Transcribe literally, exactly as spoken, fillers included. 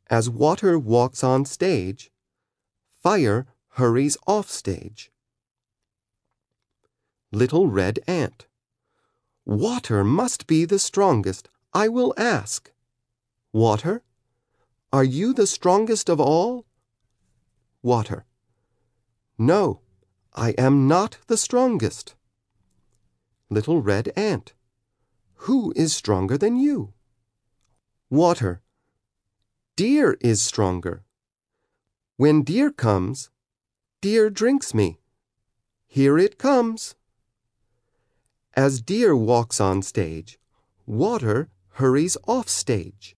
As water walks on stage, fire hurries off stage. Little Red Ant. Water must be the strongest. I will ask. Water, are you the strongest of all? Water. No, I am not the strongest. Little Red Ant. Who is stronger than you? Water. Deer is stronger. When Deer comes, Deer drinks me. Here it comes. As Deer walks on stage, water hurries off stage.